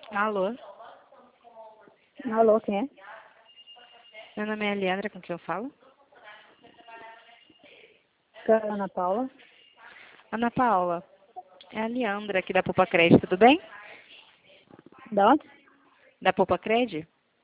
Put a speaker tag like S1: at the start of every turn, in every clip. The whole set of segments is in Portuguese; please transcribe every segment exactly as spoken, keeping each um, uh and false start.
S1: Alô,
S2: Alô, quem é?
S1: meu nome é Leandra, com quem eu falo?
S2: Que é a Ana Paula.
S1: Ana Paula, é a Leandra aqui da Poupa Cred, tudo bem?
S2: Da onde?
S1: Da Poupa Cred?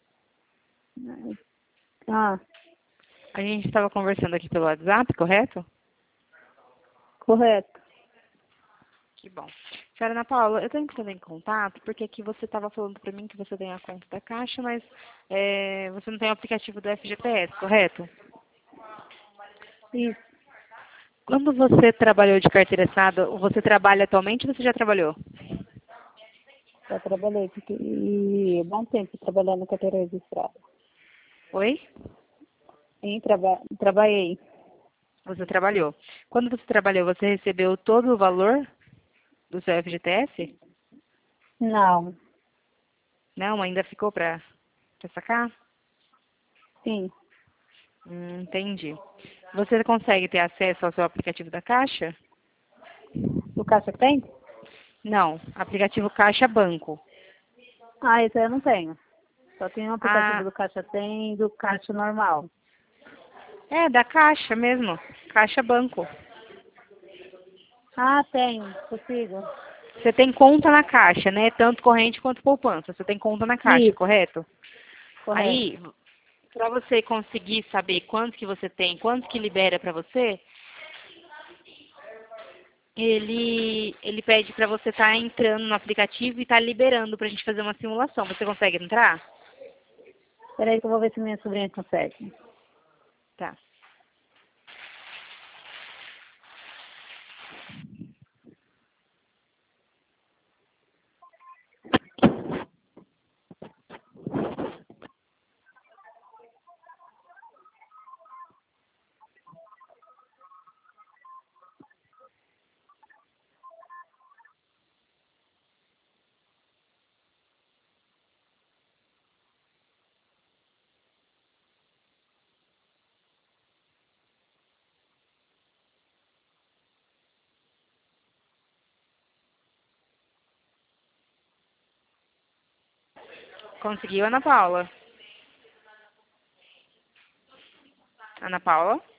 S2: Ah,
S1: A gente estava conversando aqui pelo WhatsApp, correto?
S2: correto.
S1: Que bom. Senhora Ana Paula, eu estou entrando em contato porque aqui você estava falando para mim que você tem a conta da Caixa, mas é, você não tem o aplicativo do F G T S, correto?
S2: Isso,
S1: Quando você trabalhou de carteira assinada, você trabalha atualmente ou você já trabalhou?
S2: já trabalhei porque, e bom tempo trabalhando na carteira registrada.
S1: Oi?
S2: Em traba trabalhei.
S1: Você trabalhou. Quando você trabalhou, você recebeu todo o valor do seu F G T S?
S2: Não,
S1: Não, ainda ficou para sacar?
S2: sim.
S1: Hum, entendi. Você consegue ter acesso ao seu aplicativo da Caixa?
S2: O Caixa tem?
S1: Não, aplicativo Caixa Banco.
S2: Ah, esse aí eu não tenho. Só tem um aplicativo
S1: Ah,
S2: do Caixa Tem e do Caixa normal.
S1: é da Caixa mesmo, Caixa Banco.
S2: Ah, tenho, consigo.
S1: Você tem conta na Caixa, né? Tanto corrente quanto poupança. Você tem conta na Caixa,
S2: Isso,
S1: correto?
S2: correto.
S1: Aí, para você conseguir saber quanto que você tem, quanto que libera para você, ele ele pede para você estar entrando no aplicativo e estar liberando para a gente fazer uma simulação. Você consegue entrar?
S2: Espera aí que eu vou ver se minha sobrinha consegue.
S1: Tá. Conseguiu, Ana Paula? Ana Paula?